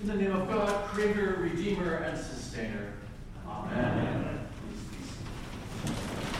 In the name of God, Creator, Redeemer, and Sustainer. Amen. Please be seated.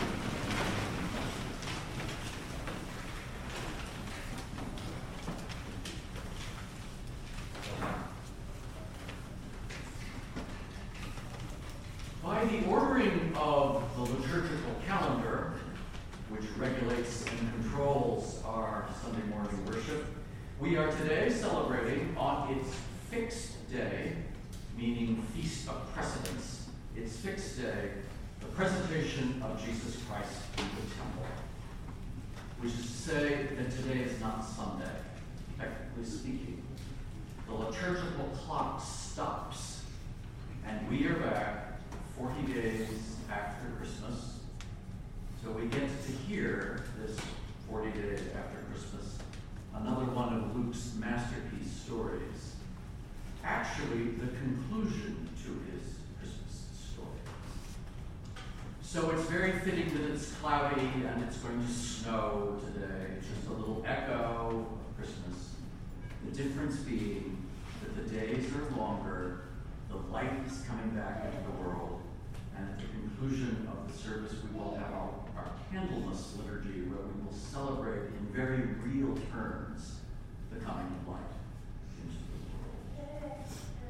By the ordering of the liturgical calendar, which regulates and controls our Sunday morning worship, we are today celebrating on its fixed day, meaning Feast of Precedence, its fixed day, the presentation of Jesus Christ in the temple. Which is to say that today is not Sunday, technically speaking. The liturgical clock stops, and we are back 40 days after Christmas. So we get to hear this 40 days after Christmas, another one of Luke's masterpiece stories. Actually, the conclusion to his Christmas story. So it's very fitting that it's cloudy and it's going to snow today. Just a little echo of Christmas. The difference being that the days are longer, the light is coming back into the world, and at the conclusion of the service we will have our Candlemas liturgy, where we will celebrate in very real terms the coming of light into the world.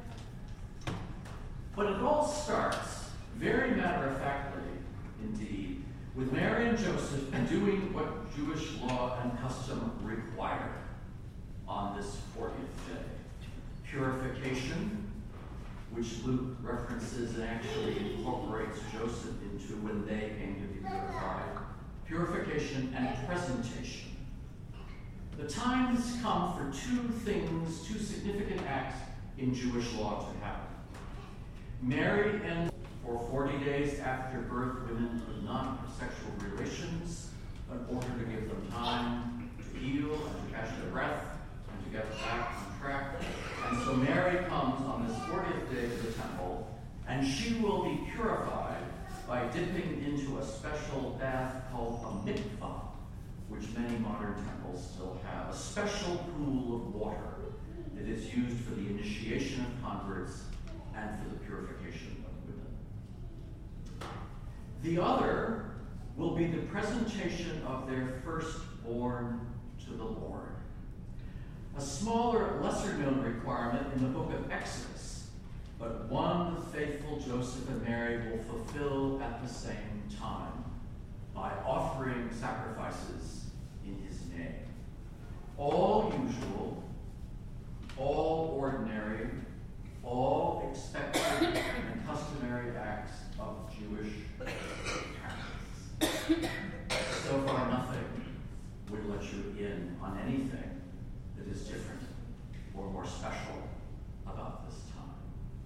But it all starts, very matter-of-factly indeed, with Mary and Joseph doing what Jewish law and custom require on this 40th day. Purification, which Luke references and actually incorporates Joseph into when they came to be purified. Purification and presentation. The time has come for two things, two significant acts in Jewish law to happen. Mary and for 40 days after birth, women could not have sexual relations in order to give them time to heal and to catch their breath and to get back on track. And so Mary comes on this 40th day to the temple, and she will be purified by dipping into a special bath called a mikvah, which many modern temples still have, a special pool of water that is used for the initiation of converts and for the purification of women. The other will be the presentation of their firstborn to the Lord. A smaller, lesser-known requirement in the book of Exodus, but one the faithful Joseph and Mary will fulfill at the same time by offering sacrifices in his name. All usual, all ordinary, all expected and customary acts of Jewish practice. So far, nothing would let you in on anything that is different or more special about this time.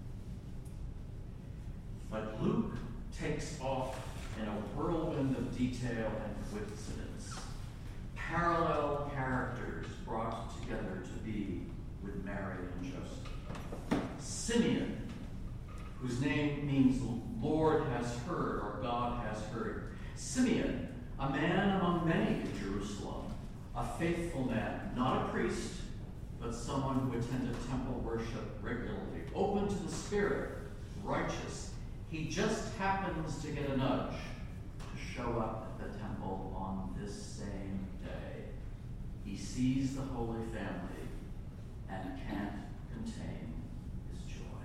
But Luke takes off in a whirlwind of detail and coincidence. Parallel characters brought together to be with Mary and Joseph. Simeon, whose name means Lord has heard or God has heard. Simeon, a man among many in Jerusalem, a faithful man, not a priest, but someone who attended temple worship regularly, open to the Spirit, righteous. He just happens to get a nudge to show up at the temple on this same day. He sees the Holy Family and can't contain his joy.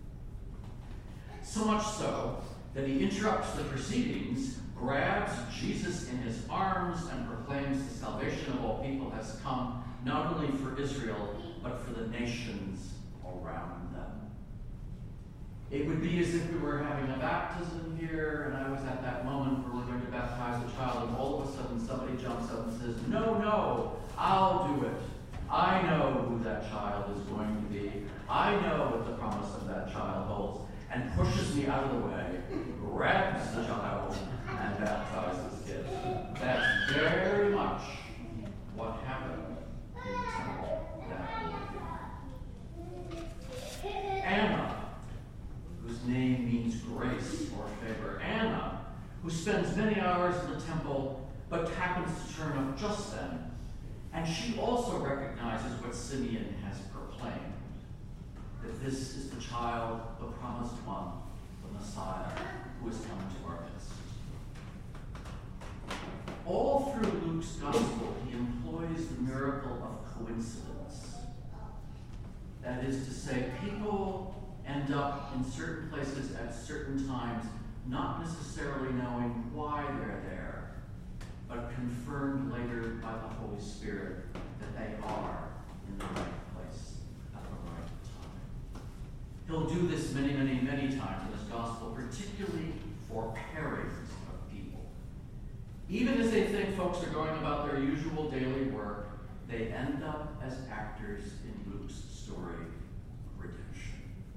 So much so that he interrupts the proceedings, grabs Jesus in his arms, and proclaims the salvation of all people has come, not only for Israel, but for the nations around them. It would be as if we were having a baptism here, and I was at that moment where we're going to baptize a child, and all of a sudden somebody jumps up and says, no, I'll do it. I know who that child is going to be. I know what the promise of that child holds, and pushes me out of the way, grabs the child, and baptizes it. That's very much what happened in the temple that morning. Anna, whose name means grace or favor. Anna, who spends many hours in the temple, but happens to turn up just then. And she also recognizes what Simeon has proclaimed, that this is the child, the promised one, the Messiah, who is coming to our midst. All through Luke's gospel, he employs the miracle of coincidence. That is to say, people end up in certain places at certain times, not necessarily knowing why they're there, but confirmed later by the Holy Spirit that they are in the right place at the right time. He'll do this many, many, many times in his gospel, particularly for pairings of people. Even as they think folks are going about their usual daily work, they end up as actors in Luke's story of redemption.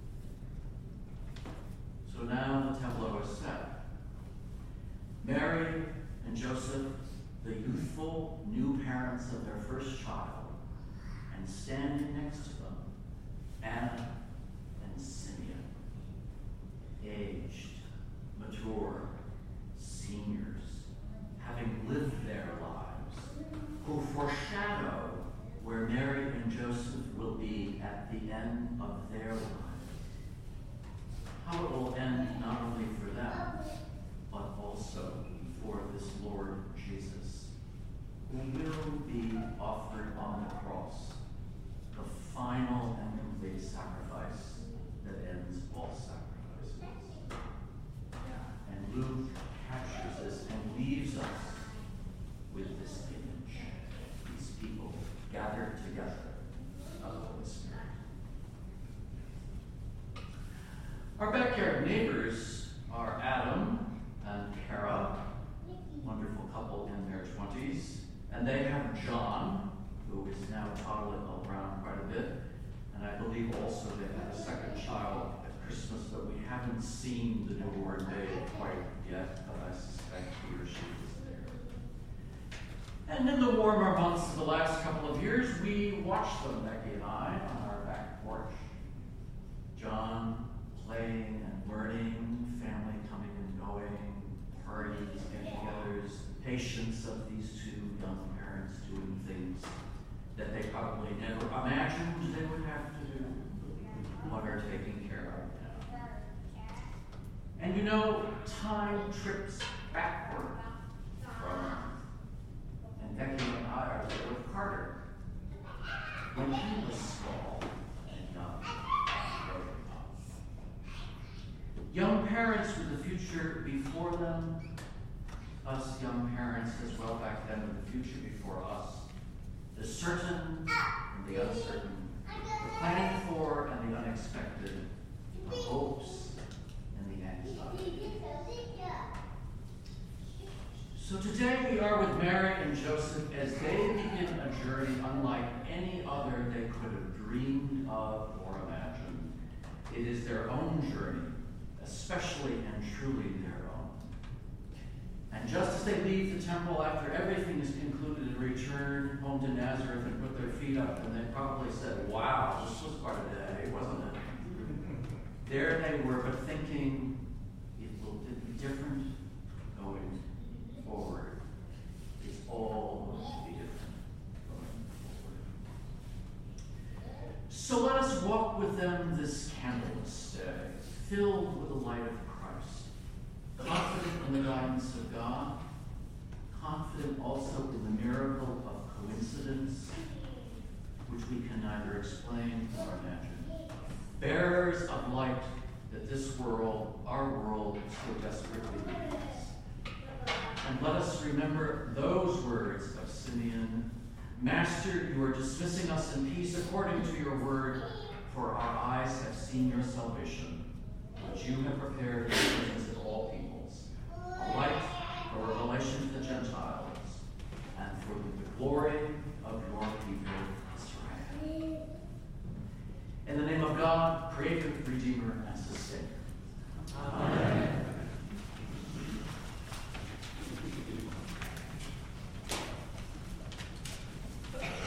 So now the tableau is set. Mary and Joseph, the youthful new parents of their first child, and standing next to them, Anna and Simeon, aged, mature, seniors, having lived their lives, who foreshadow where Mary and Joseph will be at the end of their lives. How it will end not only for them, but also for this Lord Jesus, who will be offered on the cross, the final and complete sacrifice that ends all sacrifices. And Luke captures this and leaves us with this image, these people gathered together of the Holy Spirit. Our backyard neighbors are Adam and Kara, wonderful couple in their 20s, and they have John, who is now toddling around quite a bit, and I believe also they had a second child at Christmas, but we haven't seen the newborn babe quite yet, but I suspect he or she is there. And in the warmer months of the last couple of years, we watched them, Becky and I, on our back porch. John playing and learning, family coming and going, parties, get-togethers, the patience of these two young parents doing things that they probably never imagined they would have to do, but are taking care of now. And you know, time trips backward from, and Becky and I are there with Carter, when he was small and young, growing up. Young parents with the future before them, us young parents as well back then with the future before us, the certain and the uncertain, the planned for and the unexpected, the hopes and the anxiety. So today we are with Mary and Joseph as they begin a journey unlike any other they could have dreamed of or imagined. It is their own journey, especially and truly their own. And just as they leave the temple after everything is concluded and return home to Nazareth and put their feet up, and they probably said, wow, this was quite a day, wasn't it? There they were, but thinking, it will be different going forward. It's all going to be different going forward. So let us walk with them this candlemas day, filled with the light of Christ, confident in the guidance of God, confident also in the miracle of coincidence, which we can neither explain nor imagine. Bearers of light that this world, our world, so desperately needs. And let us remember those words of Simeon, Master, you are dismissing us in peace according to your word, for our eyes have seen your salvation, which you have prepared in the presence of all peoples, a light for revelation to the Gentiles, and for the glory of your people, Israel. In the name of God, Creator, Redeemer, and Sustainer. Amen.